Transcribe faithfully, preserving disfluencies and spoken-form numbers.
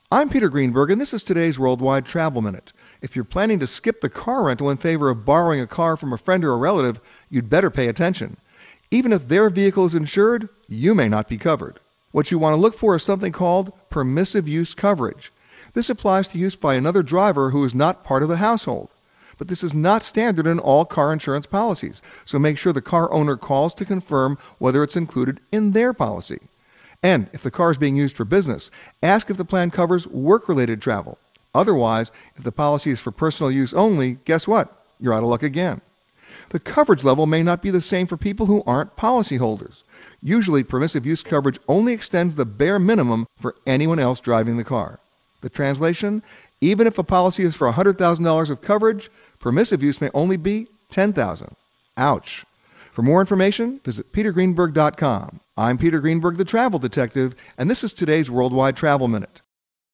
I'm Peter Greenberg, and this is today's Worldwide Travel Minute. If you're planning to skip the car rental in favor of borrowing a car from a friend or a relative, you'd better pay attention. Even if their vehicle is insured, you may not be covered. What you want to look for is something called permissive use coverage. This applies to use by another driver who is not part of the household. But this is not standard in all car insurance policies, so make sure the car owner calls to confirm whether it's included in their policy. And if the car is being used for business, ask if the plan covers work-related travel. Otherwise, if the policy is for personal use only, guess what? You're out of luck again. The coverage level may not be the same for people who aren't policyholders. Usually, permissive use coverage only extends the bare minimum for anyone else driving the car. The translation? Even if a policy is for one hundred thousand dollars of coverage, permissive use may only be ten thousand dollars. Ouch. For more information, visit peter greenberg dot com. I'm Peter Greenberg, the Travel Detective, and this is today's Worldwide Travel Minute.